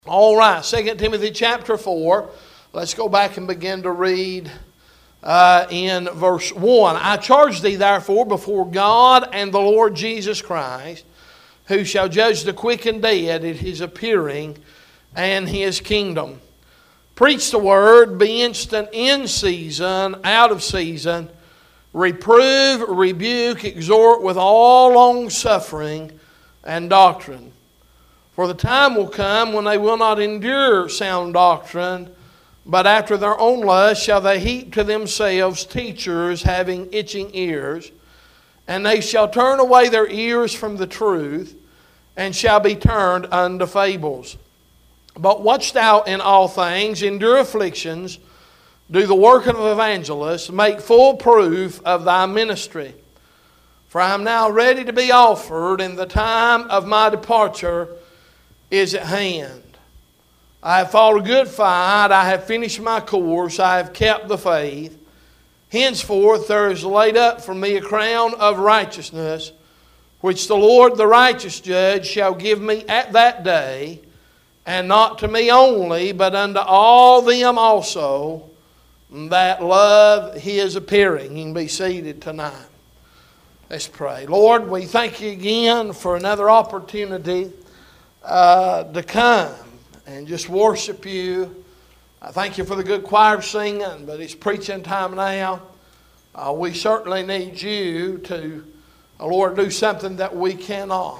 All right, 2 Timothy chapter 4. Let's go back and begin to read in verse 1. I charge thee therefore before God and the Lord Jesus Christ, who shall judge the quick and dead at his appearing and his kingdom. Preach the word, be instant in season, out of season. Reprove, rebuke, exhort with all long-suffering and doctrine. For the time will come when they will not endure sound doctrine, but after their own lust shall they heap to themselves teachers having itching ears, and they shall turn away their ears from the truth, and shall be turned unto fables. But watch thou in all things, endure afflictions, do the work of evangelists, make full proof of thy ministry. For I am now ready to be offered, and the time of my departure is at hand. I have fought a good fight, I have finished my course, I have kept the faith. Henceforth there is laid up for me a crown of righteousness, which the Lord the righteous judge shall give me at that day, and not to me only, but unto all them also that love his appearing. You can be seated tonight. Let's pray. Lord, we thank you again for another opportunity to come and just worship you. I thank you for the good choir singing, but it's preaching time now. We certainly need you to, Lord, do something that we cannot.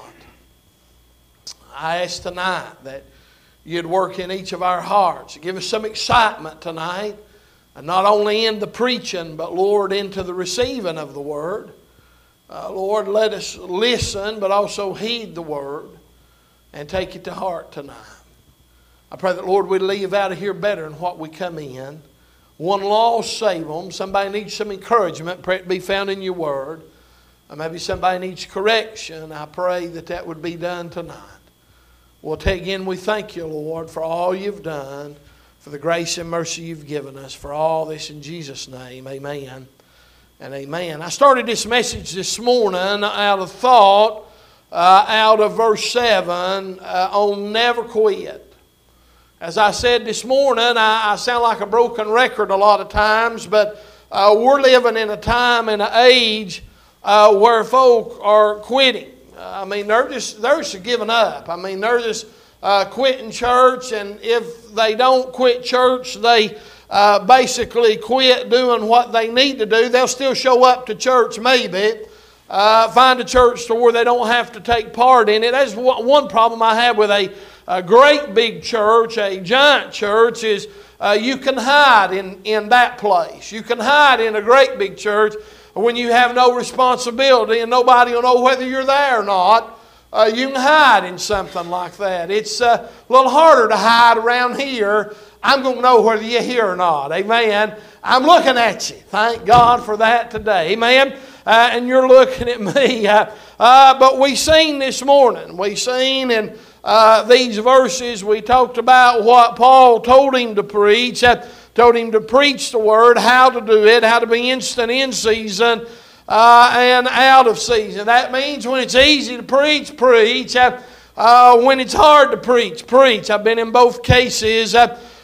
I ask tonight that you'd work in each of our hearts. Give us some excitement tonight, and not only in the preaching, but Lord, into the receiving of the word. Lord, let us listen, but also heed the word and take it to heart tonight. I pray that, Lord, we leave out of here better than what we come in. One lost, save them. Somebody needs some encouragement. Pray it be found in your word. Or maybe somebody needs correction. I pray that that would be done tonight. Well, again, we thank you, Lord, for all you've done, for the grace and mercy you've given us, for all this in Jesus' name. Amen and amen. I started this message this morning out of thought, out of verse 7 on never quit. As I said this morning, I sound like a broken record a lot of times, but we're living in a time and an age where folk are quitting. I mean, they're just giving up. I mean, they're just quitting church, and if they don't quit church, they basically quit doing what they need to do. They'll still show up to church maybe. Find a church to where they don't have to take part in it. That's one problem I have with a great big church, a giant church, is you can hide in that place. You can hide in a great big church when you have no responsibility and nobody will know whether you're there or not. You can hide in something like that. It's a little harder to hide around here. I'm going to know whether you're here or not. Amen. I'm looking at you. Thank God for that today. Amen. And you're looking at me. But we seen this morning. We seen in these verses, we talked about what Paul told him to preach. Told him to preach the word, how to do it, how to be instant in season and out of season. That means when it's easy to preach, preach. When it's hard to preach, preach. I've been in both cases.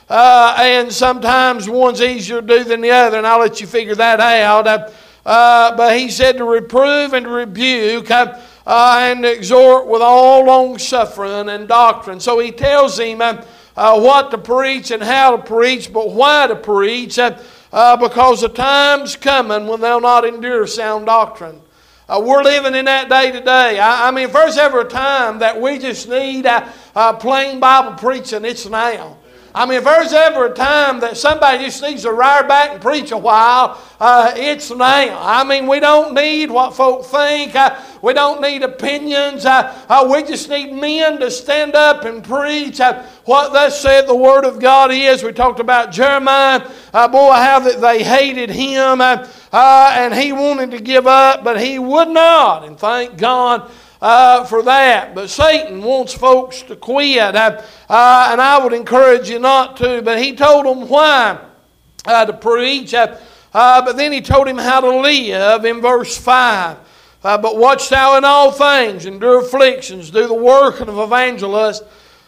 And sometimes one's easier to do than the other, and I'll let you figure that out. But he said to reprove and to rebuke and exhort with all long-suffering and doctrine. So he tells him what to preach and how to preach, but why to preach, because the time's coming when they'll not endure sound doctrine. We're living in that day today. I mean, if there's ever a time that we just need plain Bible preaching, it's now. I mean, if there's ever a time that somebody just needs to rear back and preach a while, it's now. I mean, we don't need what folk think. We don't need opinions. We just need men to stand up and preach what thus said the Word of God is. We talked about Jeremiah. Boy, how that they hated him. And he wanted to give up, but he would not. And thank God for that. But Satan wants folks to quit. And I would encourage you not to. But he told them why to preach. But then he told him how to live in verse 5. But watch thou in all things, endure afflictions, do the work of an evangelist,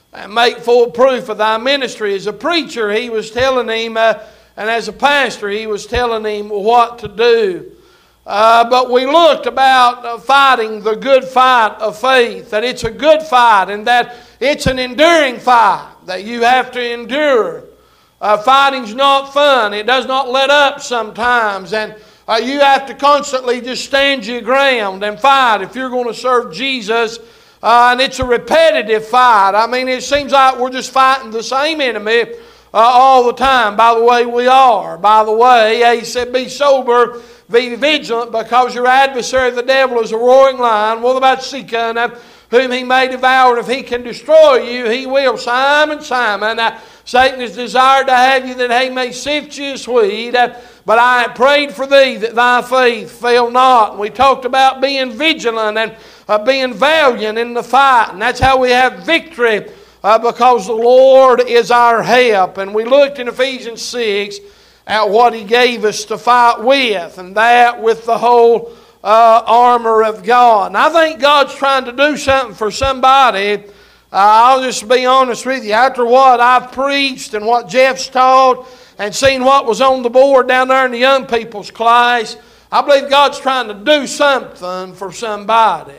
and make full proof of thy ministry. As a preacher, he was telling him, and as a pastor, he was telling him what to do. But we looked about fighting the good fight of faith, that it's a good fight and that it's an enduring fight, that you have to endure. Fighting's not fun. It does not let up sometimes, and you have to constantly just stand your ground and fight if you're going to serve Jesus. And it's a repetitive fight. I mean, it seems like we're just fighting the same enemy all the time. By the way, we are. By the way, he said, be sober, be vigilant, because your adversary, the devil, is a roaring lion, well about seeking whom he may devour. If he can destroy you, he will. Simon, Simon, Satan has desired to have you that he may sift you as wheat. But I have prayed for thee that thy faith fail not. And we talked about being vigilant and being valiant in the fight. And that's how we have victory, because the Lord is our help. And we looked in Ephesians 6 at what He gave us to fight with, and that with the whole armor of God. And I think God's trying to do something for somebody. I'll just be honest with you. After what I've preached and what Jeff's taught and seen what was on the board down there in the young people's class, I believe God's trying to do something for somebody.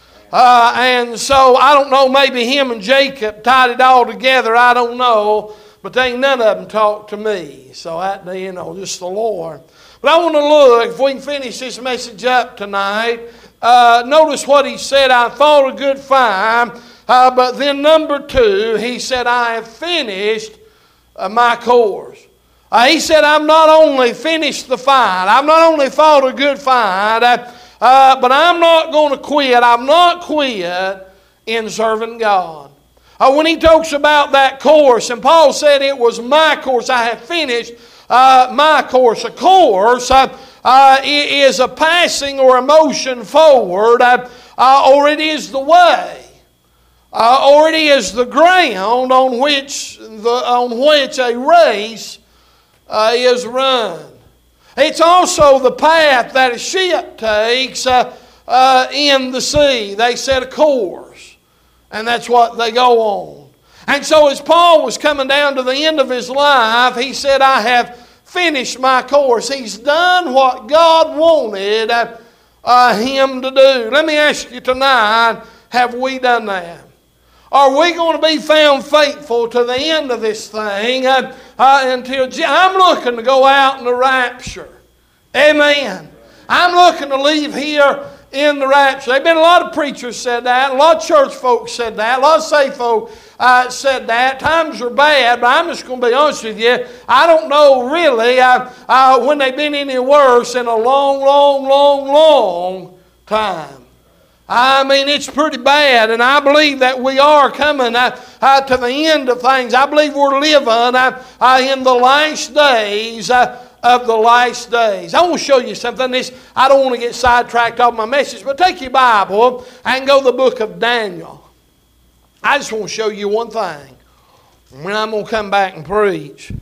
And so, I don't know, maybe him and Jacob tied it all together, I don't know. But they ain't none of them talked to me. So, that, just the Lord. But I want to look, if we can finish this message up tonight, notice what he said, I fought a good fight. But then number 2, he said, I have finished my course. He said, I've not only finished the fight, I've not only fought a good fight, but I'm not going to quit. I've not quit in serving God. When he talks about that course, and Paul said it was my course, I have finished my course. A course is a passing or a motion forward, or it is the way, or it is the ground on which a race is run. It's also the path that a ship takes in the sea. They set a course, and that's what they go on. And so as Paul was coming down to the end of his life, he said, I have finished my course. He's done what God wanted him to do. Let me ask you tonight, have we done that? Are we going to be found faithful to the end of this thing until I'm looking to go out in the rapture? Amen. I'm looking to leave here in the rapture. There have been a lot of preachers said that. A lot of church folks said that. A lot of saved folk said that. Times are bad, but I'm just going to be honest with you. I don't know really when they've been any worse in a long, long, long, long time. I mean, it's pretty bad, and I believe that we are coming to the end of things. I believe we're living in the last days of the last days. I want to show you something. I don't want to get sidetracked off my message, but take your Bible and go to the book of Daniel. I just want to show you one thing, and then I'm going to come back and preach.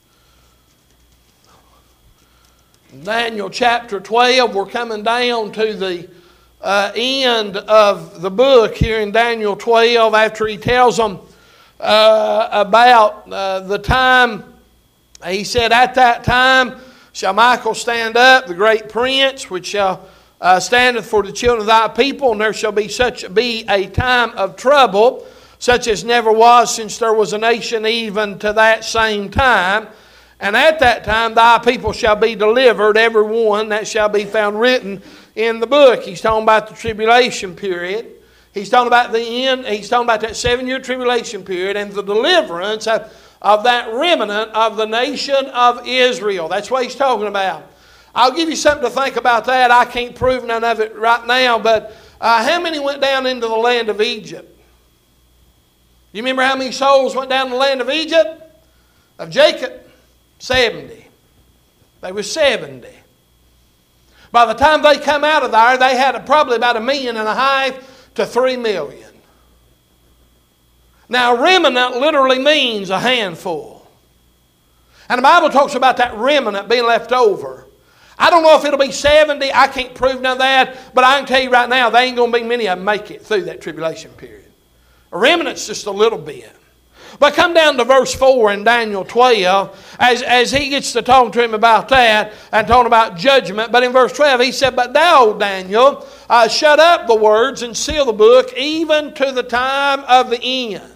Daniel chapter 12, we're coming down to the end of the book here in Daniel 12, after he tells them about the time. He said, at that time shall Michael stand up, the great prince, which shall standeth for the children of thy people, and there shall be a time of trouble, such as never was since there was a nation even to that same time. And at that time thy people shall be delivered, every one that shall be found written in the book. He's talking about the tribulation period. He's talking about the end. He's talking about that 7-year tribulation period and the deliverance of that remnant of the nation of Israel. That's what he's talking about. I'll give you something to think about that. I can't prove none of it right now, but how many went down into the land of Egypt? You remember how many souls went down to the land of Egypt? Of Jacob? 70. They were 70. By the time they come out of there, they had probably about 1.5 million to 3 million. Now, remnant literally means a handful. And the Bible talks about that remnant being left over. I don't know if it'll be 70. I can't prove none of that. But I can tell you right now, there ain't going to be many of them make it through that tribulation period. A remnant's just a little bit. But come down to verse 4 in Daniel 12, as he gets to talking to him about that and talking about judgment. But in verse 12 he said, "But thou, Daniel, shut up the words and seal the book even to the time of the end."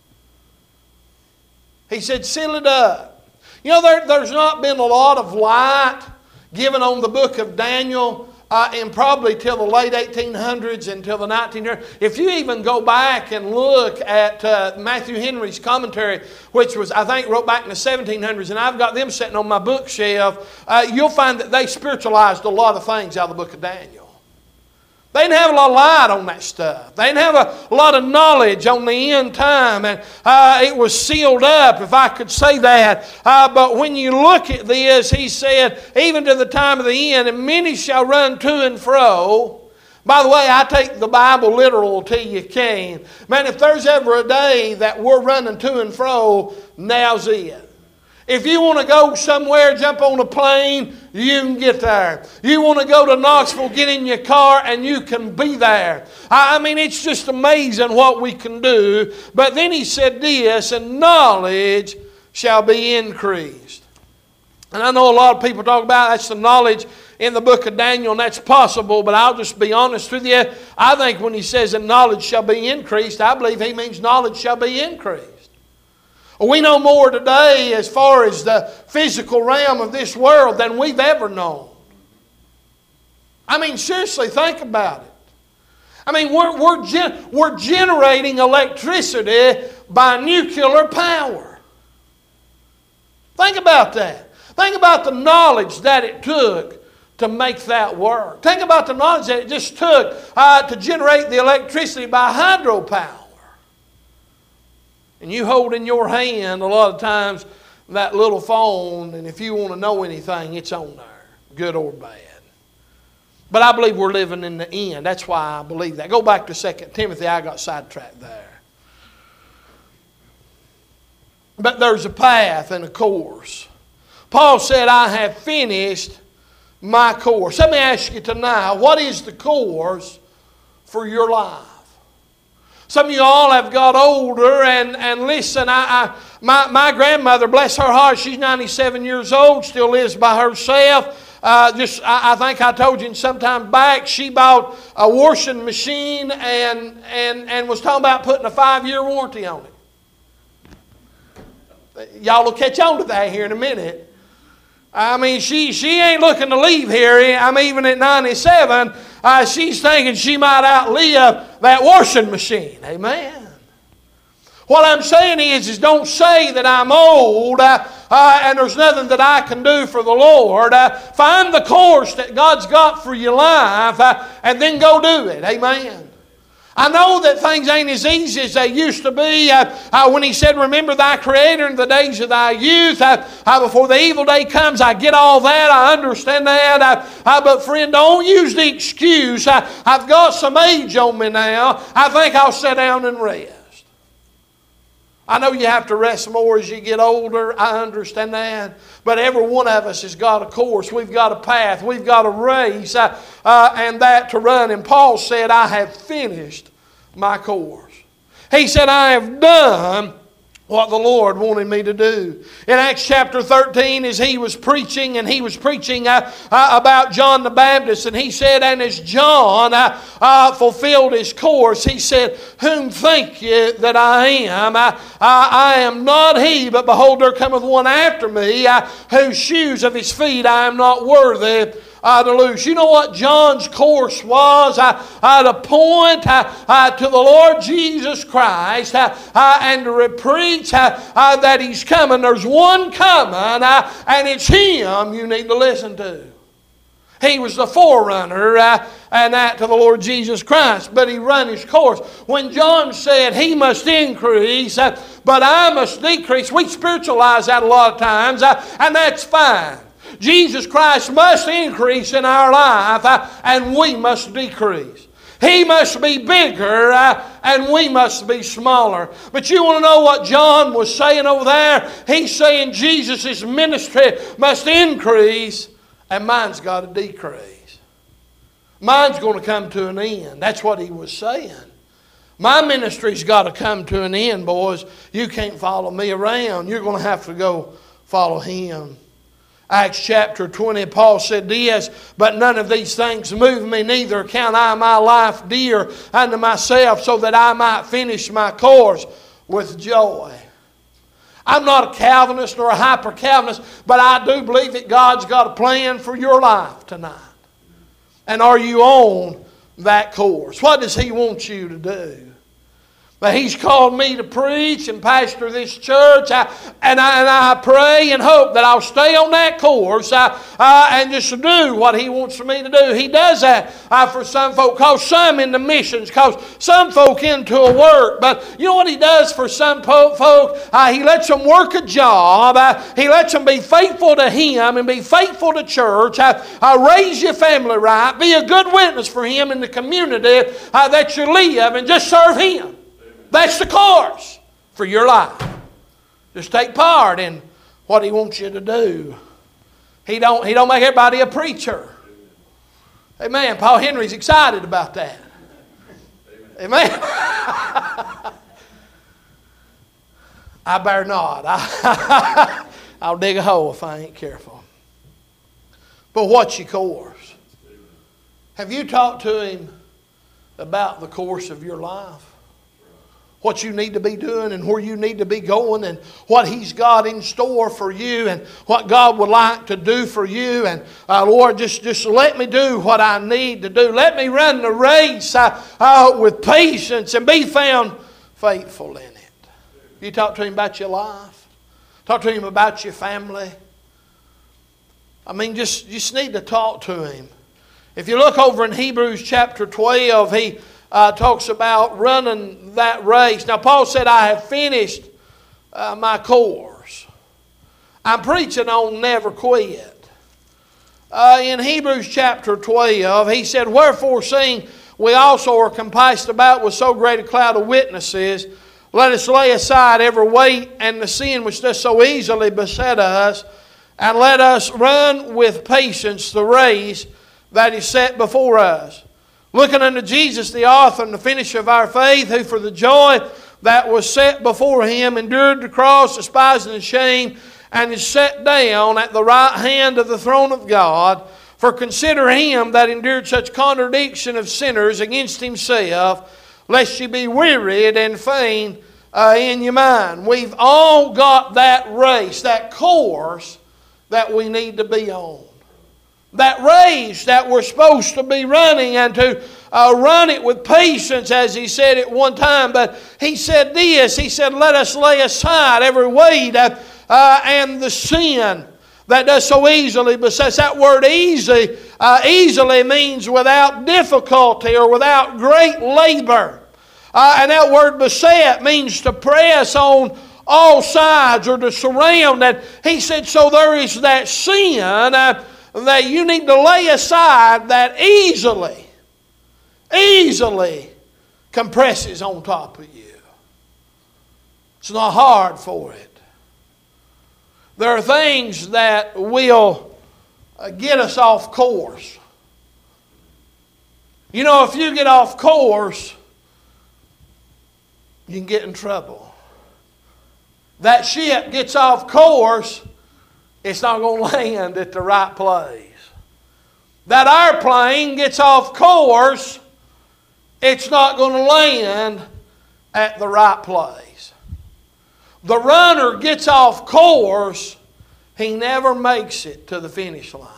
He said, seal it up. You know, there's not been a lot of light given on the book of Daniel and probably till the late 1800s until the 1900s. If you even go back and look at Matthew Henry's commentary, which was, I think, wrote back in the 1700s, and I've got them sitting on my bookshelf, you'll find that they spiritualized a lot of things out of the book of Daniel. They didn't have a lot of light on that stuff. They didn't have a lot of knowledge on the end time. And it was sealed up, if I could say that. But when you look at this, he said, even to the time of the end, and many shall run to and fro. By the way, I take the Bible literal till you can. Man, if there's ever a day that we're running to and fro, now's it. If you want to go somewhere, jump on a plane, you can get there. You want to go to Knoxville, get in your car, and you can be there. I mean, it's just amazing what we can do. But then he said this, and knowledge shall be increased. And I know a lot of people talk about that's the knowledge in the book of Daniel, and that's possible, but I'll just be honest with you. I think when he says that knowledge shall be increased, I believe he means knowledge shall be increased. We know more today as far as the physical realm of this world than we've ever known. I mean, seriously, think about it. I mean, we're generating electricity by nuclear power. Think about that. Think about the knowledge that it took to make that work. Think about the knowledge that it just took to generate the electricity by hydropower. And you hold in your hand a lot of times that little phone, and if you want to know anything, it's on there, good or bad. But I believe we're living in the end. That's why I believe that. Go back to 2 Timothy. I got sidetracked there. But there's a path and a course. Paul said, I have finished my course. Let me ask you tonight, what is the course for your life? Some of you all have got older, and listen, my grandmother, bless her heart, she's 97 years old, still lives by herself. I think I told you sometime back, she bought a washing machine and was talking about putting a 5-year warranty on it. Y'all will catch on to that here in a minute. I mean, she ain't looking to leave here. I'm even at 97. She's thinking she might outlive that washing machine. Amen. What I'm saying is don't say that I'm old and there's nothing that I can do for the Lord. Find the course that God's got for your life and then go do it. Amen. I know that things ain't as easy as they used to be. When he said, remember thy Creator in the days of thy youth, before the evil day comes, I get all that. I understand that. But friend, don't use the excuse, I've got some age on me now. I think I'll sit down and rest. I know you have to rest more as you get older. I understand that. But every one of us has got a course. We've got a path. We've got a race and that to run. And Paul said, I have finished my course. He said, I have done what the Lord wanted me to do. In Acts chapter 13, as he was preaching, about John the Baptist, and he said, and as John fulfilled his course, he said, whom think ye that I am? I am not he, but behold, there cometh one after me, whose shoes of his feet I am not worthy to loose. You know what John's course was? To point to the Lord Jesus Christ and to preach that He's coming. There's one coming and it's Him you need to listen to. He was the forerunner and that to the Lord Jesus Christ, but he run his course. When John said he must increase, but I must decrease, we spiritualize that a lot of times, and that's fine. Jesus Christ must increase in our life and we must decrease. He must be bigger and we must be smaller. But you want to know what John was saying over there? He's saying Jesus' ministry must increase and mine's got to decrease. Mine's going to come to an end. That's what he was saying. My ministry's got to come to an end, boys. You can't follow me around. You're going to have to go follow Him. Acts chapter 20, Paul said this, but none of these things move me, neither count I my life dear unto myself, so that I might finish my course with joy. I'm not a Calvinist nor a hyper-Calvinist, but I do believe that God's got a plan for your life tonight. And are you on that course? What does He want you to do? But He's called me to preach and pastor this church, and I pray and hope that I'll stay on that course and just do what He wants for me to do. He does that for some folk, calls some into missions, calls some folk into a work. But you know what He does for some folk? He lets them work a job. He lets them be faithful to Him and be faithful to church. Raise your family right. Be a good witness for Him in the community that you live, and just serve Him. That's the course for your life. Just take part in what He wants you to do. He don't make everybody a preacher. Amen. Paul Henry's excited about that. Amen. I better not. I'll dig a hole if I ain't careful. But what's your course? Have you talked to Him about the course of your life? What you need to be doing and where you need to be going, and what He's got in store for you, and what God would like to do for you. And Lord, just let me do what I need to do. Let me run the race with patience and be found faithful in it. You talk to Him about your life. Talk to Him about your family. I mean, just need to talk to Him. If you look over in Hebrews chapter 12, he talks about running that race. Now, Paul said, I have finished my course. I'm preaching on never quit. In Hebrews chapter 12, he said, wherefore, seeing we also are compassed about with so great a cloud of witnesses, let us lay aside every weight and the sin which does so easily beset us, and let us run with patience the race that is set before us. Looking unto Jesus, the author and the finisher of our faith, who for the joy that was set before Him endured the cross, despising the shame, and is set down at the right hand of the throne of God. For consider Him that endured such contradiction of sinners against Himself, lest ye be wearied and faint in your mind. We've all got that race, that course that we need to be on. That race that we're supposed to be running, and to run it with patience, as he said at one time. But he said this, he said, let us lay aside every weight and the sin that does so easily beset. That word easily means without difficulty or without great labor. And that word beset means to press on all sides or to surround. And he said, so there is that sin that you need to lay aside that easily compresses on top of you. It's not hard for it. There are things that will get us off course. You know, if you get off course, you can get in trouble. That ship gets off course, it's not going to land at the right place. That airplane gets off course, it's not going to land at the right place. The runner gets off course, he never makes it to the finish line.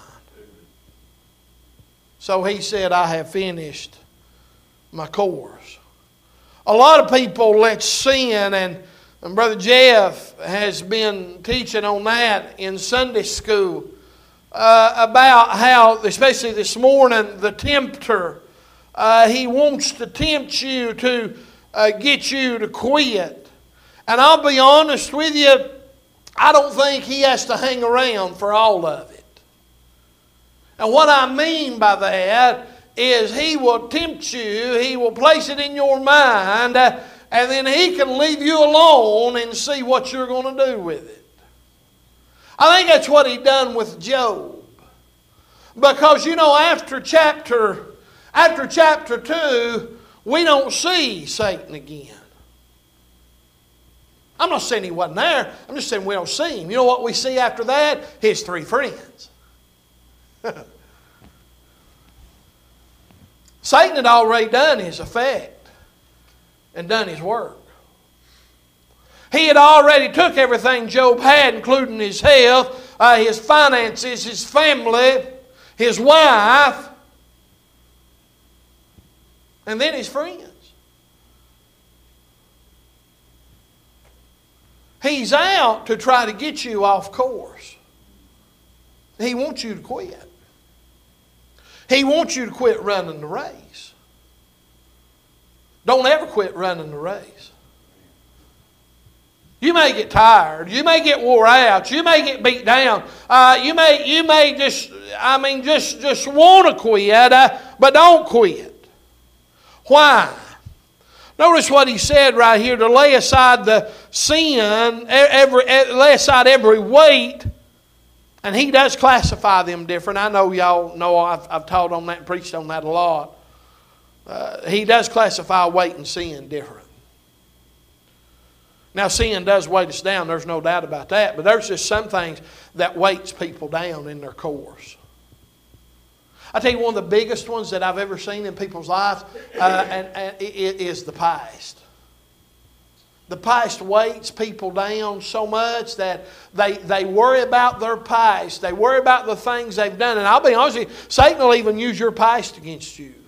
So he said, I have finished my course. A lot of people let sin, and Brother Jeff has been teaching on that in Sunday school about how, especially this morning, the tempter, he wants to tempt you to get you to quit. And I'll be honest with you, I don't think he has to hang around for all of it. And what I mean by that is he will tempt you, he will place it in your mind, and then he can leave you alone and see what you're going to do with it. I think that's what he done with Job. Because, you know, after chapter 2, we don't see Satan again. I'm not saying he wasn't there. I'm just saying we don't see him. You know what we see after that? His three friends. Satan had already done his effect and done his work. He had already took everything Job had, including his health, his finances, his family, his wife, and then his friends. He's out to try to get you off course. He wants you to quit. He wants you to quit running the race. Don't ever quit running the race. You may get tired. You may get wore out. You may get beat down. You may just want to quit, but don't quit. Why? Notice what he said right here, to lay aside the sin, lay aside every weight. And he does classify them different. I know y'all know I've taught on that and preached on that a lot. He does classify weight and sin different. Now sin does weight us down, there's no doubt about that. But there's just some things that weights people down in their course. I tell you, one of the biggest ones that I've ever seen in people's lives it is the past. The past weights people down so much that they worry about their past. They worry about the things they've done. And I'll be honest with you, Satan will even use your past against you.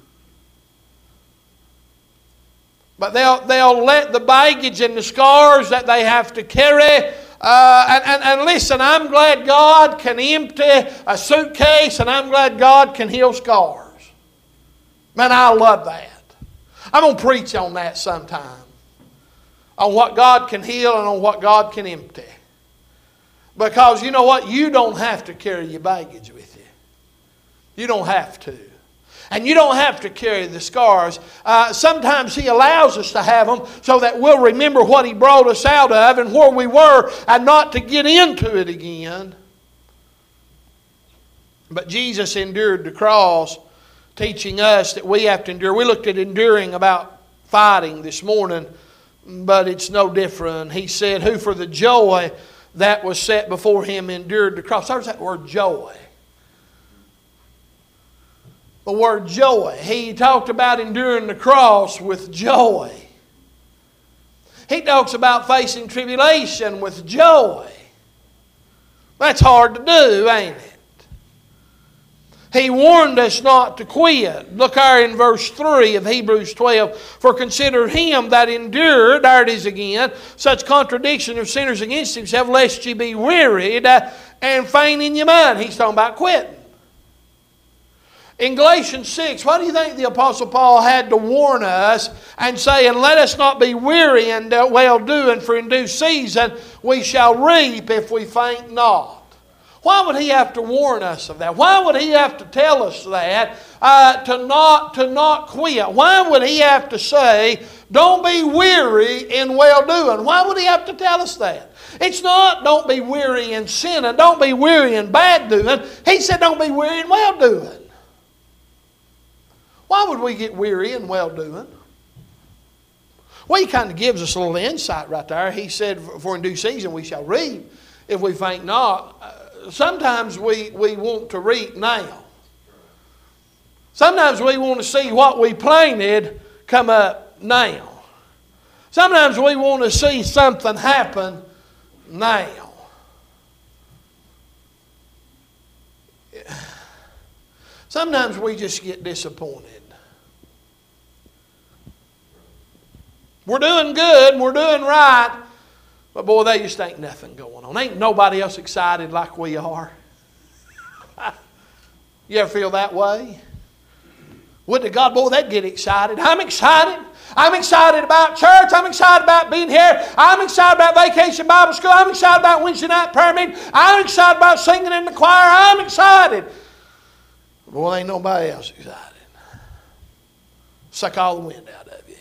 But they'll let the baggage and the scars that they have to carry. And listen, I'm glad God can empty a suitcase, and I'm glad God can heal scars. Man, I love that. I'm going to preach on that sometime. On what God can heal and on what God can empty. Because you know what? You don't have to carry your baggage with you. You don't have to. And you don't have to carry the scars. Sometimes He allows us to have them so that we'll remember what He brought us out of and where we were, and not to get into it again. But Jesus endured the cross, teaching us that we have to endure. We looked at enduring about fighting this morning, but it's no different. He said, who for the joy that was set before Him endured the cross. There's that word joy. The word joy. He talked about enduring the cross with joy. He talks about facing tribulation with joy. That's hard to do, ain't it? He warned us not to quit. Look there in verse 3 of Hebrews 12. For consider him that endured, there it is again, such contradiction of sinners against himself, lest ye be wearied and faint in your mind. He's talking about quitting. In Galatians 6, why do you think the Apostle Paul had to warn us and say, and let us not be weary in well-doing, for in due season we shall reap if we faint not? Why would he have to warn us of that? Why would he have to tell us that? To not quit? Why would he have to say, don't be weary in well-doing? Why would he have to tell us that? It's not don't be weary in sinning, don't be weary in bad doing. He said don't be weary in well-doing. Why would we get weary in well-doing? Well, he kind of gives us a little insight right there. He said, for in due season we shall reap if we faint not. Sometimes we want to reap now. Sometimes we want to see what we planted come up now. Sometimes we want to see something happen now. Sometimes we just get disappointed. We're doing good and we're doing right, but boy, there just ain't nothing going on. Ain't nobody else excited like we are. You ever feel that way? Would to God, boy, they'd get excited. I'm excited. I'm excited about church. I'm excited about being here. I'm excited about Vacation Bible School. I'm excited about Wednesday night prayer meeting. I'm excited about singing in the choir. I'm excited. Boy, ain't nobody else excited. Suck all the wind out of you.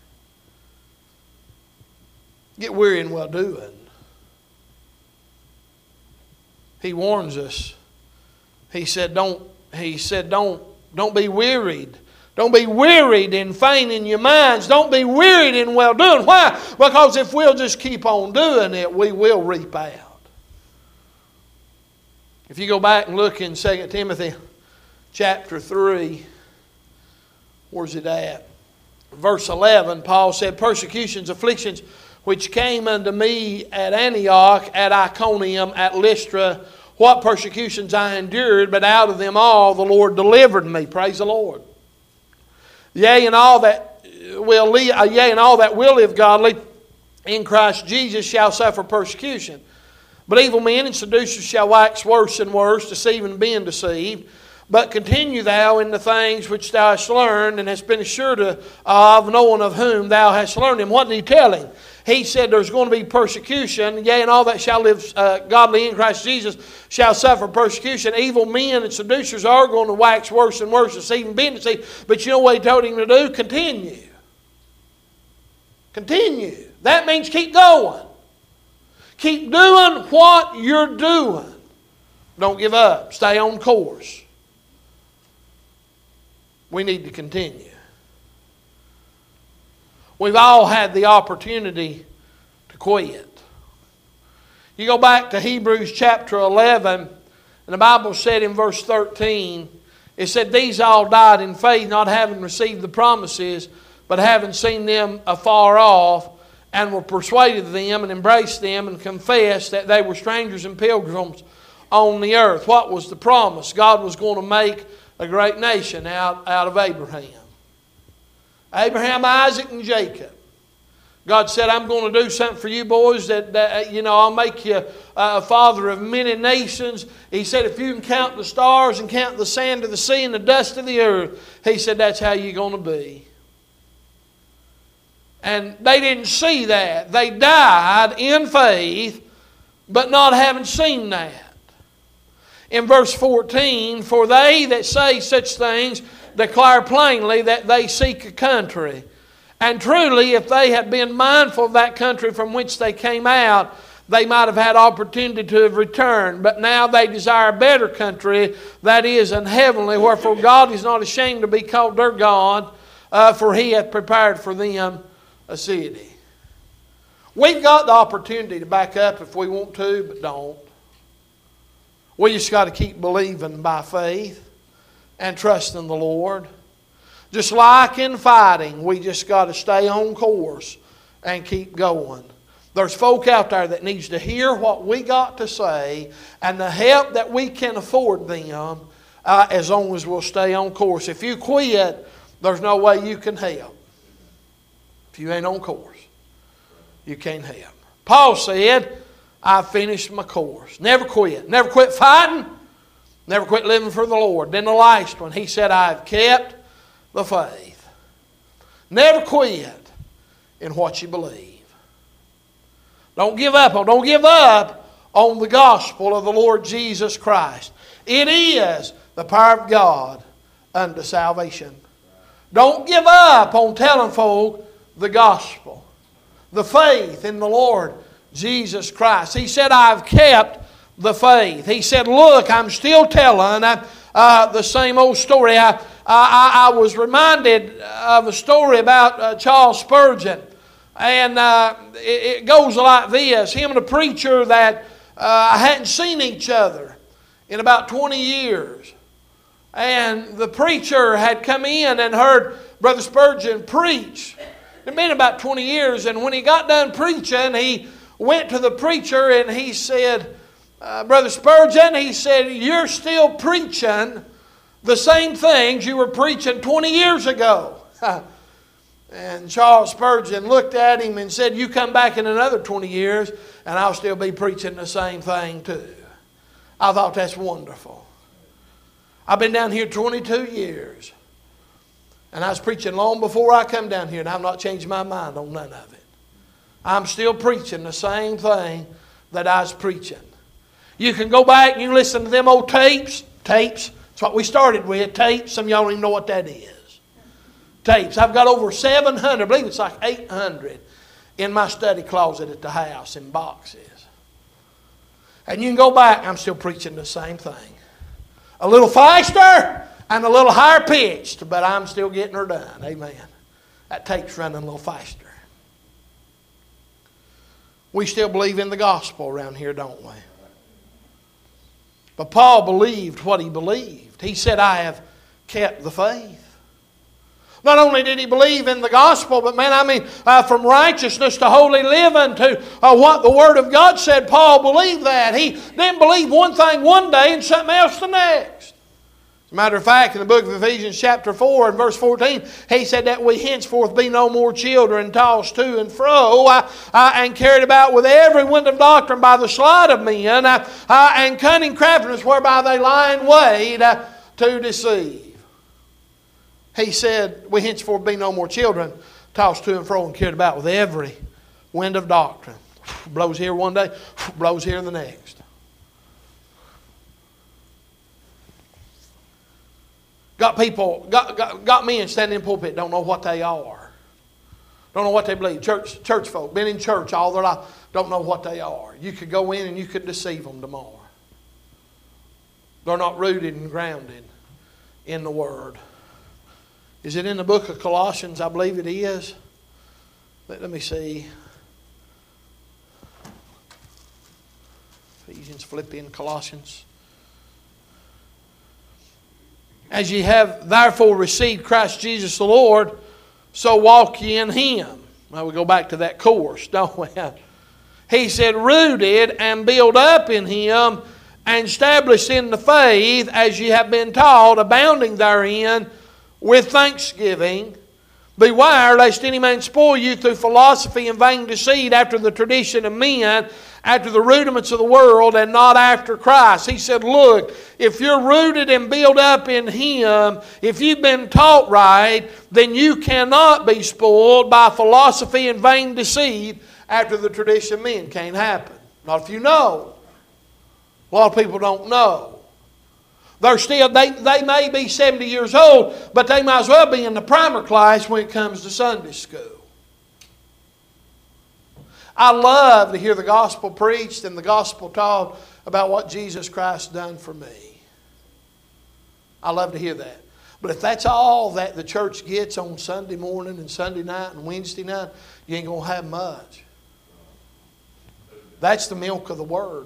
Get weary in well-doing. He warns us. He said, don't be wearied. Don't be wearied in faint in your minds. Don't be wearied in well doing. Why? Because if we'll just keep on doing it, we will reap out. If you go back and look in 2 Timothy chapter 3, where's it at? Verse 11, Paul said, persecutions, afflictions, which came unto me at Antioch, at Iconium, at Lystra, what persecutions I endured, but out of them all the Lord delivered me. Praise the Lord. Yea, and all that will live godly in Christ Jesus shall suffer persecution. But evil men and seducers shall wax worse and worse, deceiving and being deceived. But continue thou in the things which thou hast learned, and hast been assured of, knowing of whom thou hast learned them. What did he tell him? He said there's going to be persecution. Yea, and all that shall live godly in Christ Jesus shall suffer persecution. Evil men and seducers are going to wax worse and worse, deceiving, being deceived. But you know what he told him to do? Continue. Continue. That means keep going. Keep doing what you're doing. Don't give up. Stay on course. We need to continue. We've all had the opportunity to quit. You go back to Hebrews chapter 11, and the Bible said in verse 13, it said, these all died in faith, not having received the promises, but having seen them afar off, and were persuaded of them, and embraced them, and confessed that they were strangers and pilgrims on the earth. What was the promise? God was going to make a great nation out of Abraham. Abraham, Isaac, and Jacob. God said, I'm going to do something for you boys that I'll make you a father of many nations. He said, if you can count the stars and count the sand of the sea and the dust of the earth, he said, that's how you're going to be. And they didn't see that. They died in faith, but not having seen that. In verse 14, for they that say such things declare plainly that they seek a country. And truly, if they had been mindful of that country from which they came out, they might have had opportunity to have returned. But now they desire a better country, that is, an heavenly, wherefore God is not ashamed to be called their God, for He hath prepared for them a city. We've got the opportunity to back up if we want to, but don't. We just got to keep believing by faith and trusting the Lord. Just like in fighting, we just got to stay on course and keep going. There's folk out there that needs to hear what we got to say and the help that we can afford them as long as we'll stay on course. If you quit, there's no way you can help. If you ain't on course, you can't help. Paul said, I finished my course. Never quit. Never quit fighting. Never quit living for the Lord. Then the last one, he said, I've kept the faith. Never quit in what you believe. Don't give up. Don't give up on the gospel of the Lord Jesus Christ. It is the power of God unto salvation. Don't give up on telling folk the gospel. The faith in the Lord Jesus Christ. He said, I've kept the faith. He said, look, I'm still telling the same old story. I was reminded of a story about Charles Spurgeon. And it goes like this. Him and a preacher that hadn't seen each other in about 20 years. And the preacher had come in and heard Brother Spurgeon preach. It had been about 20 years. And when he got done preaching, he went to the preacher and he said, Brother Spurgeon, he said, you're still preaching the same things you were preaching 20 years ago. And Charles Spurgeon looked at him and said, you come back in another 20 years and I'll still be preaching the same thing too. I thought that's wonderful. I've been down here 22 years. And I was preaching long before I come down here, and I've not changed my mind on none of it. I'm still preaching the same thing that I was preaching. You can go back and you listen to them old tapes. Tapes. That's what we started with. Tapes. Some of y'all don't even know what that is. Tapes. I've got over 700. I believe it's like 800 in my study closet at the house in boxes. And you can go back. I'm still preaching the same thing. A little faster. and a little higher pitched, but I'm still getting her done. Amen. That takes running a little faster. We still believe in the gospel around here, don't we? But Paul believed what he believed. He said, I have kept the faith. Not only did he believe in the gospel, but from righteousness to holy living to what the Word of God said, Paul believed that. He didn't believe one thing one day and something else the next. As a matter of fact, in the book of Ephesians chapter 4 and verse 14, he said that we henceforth be no more children tossed to and fro and carried about with every wind of doctrine by the sleight of men and cunning craftiness whereby they lie in wait to deceive. He said, we henceforth be no more children, tossed to and fro and carried about with every wind of doctrine. Blows here one day, blows here the next. Got people, got men standing in the pulpit, don't know what they are. Don't know what they believe. Church folk, been in church all their life, don't know what they are. You could go in and you could deceive them tomorrow. They're not rooted and grounded in the Word. Is it in the book of Colossians? I believe it is. Let me see. Ephesians, Philippians, Colossians. As ye have therefore received Christ Jesus the Lord, so walk ye in Him. Now we go back to that course, don't we? He said, rooted and built up in Him, and established in the faith, as ye have been taught, abounding therein, with thanksgiving. Beware lest any man spoil you through philosophy and vain deceit, after the tradition of men, after the rudiments of the world, and not after Christ. He said, look, if you're rooted and built up in Him, if you've been taught right, then you cannot be spoiled by philosophy and vain deceit after the tradition of men. Can't happen. Not if you know. A lot of people don't know. They may be 70 years old, but they might as well be in the primer class when it comes to Sunday school. I love to hear the gospel preached and the gospel taught about what Jesus Christ done for me. I love to hear that. But if that's all that the church gets on Sunday morning and Sunday night and Wednesday night, you ain't going to have much. That's the milk of the Word.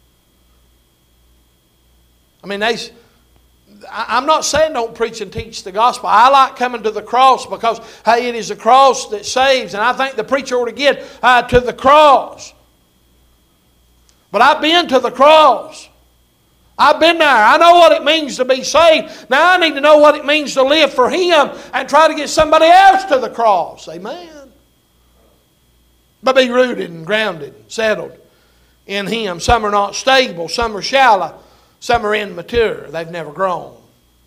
I mean, I'm not saying don't preach and teach the gospel. I like coming to the cross because, hey, it is the cross that saves. And I think the preacher ought to get to the cross. But I've been to the cross. I've been there. I know what it means to be saved. Now I need to know what it means to live for Him and try to get somebody else to the cross. Amen. But be rooted and grounded, settled in Him. Some are not stable. Some are shallow. Some are immature. They've never grown.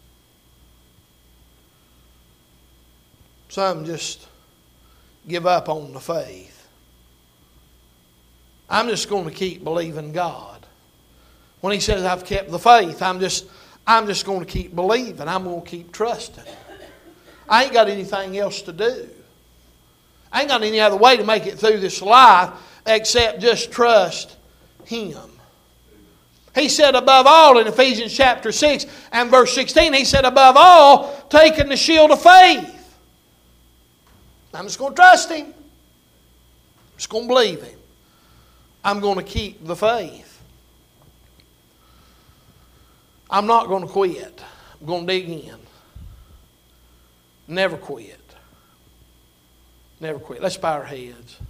Some just give up on the faith. I'm just going to keep believing God. When He says I've kept the faith, I'm just going to keep believing. I'm going to keep trusting. I ain't got anything else to do. I ain't got any other way to make it through this life except just trust Him. He said above all in Ephesians chapter 6 and verse 16, He said above all, taking the shield of faith. I'm just going to trust Him. I'm just going to believe Him. I'm going to keep the faith. I'm not going to quit. I'm going to dig in. Never quit. Never quit. Let's bow our heads.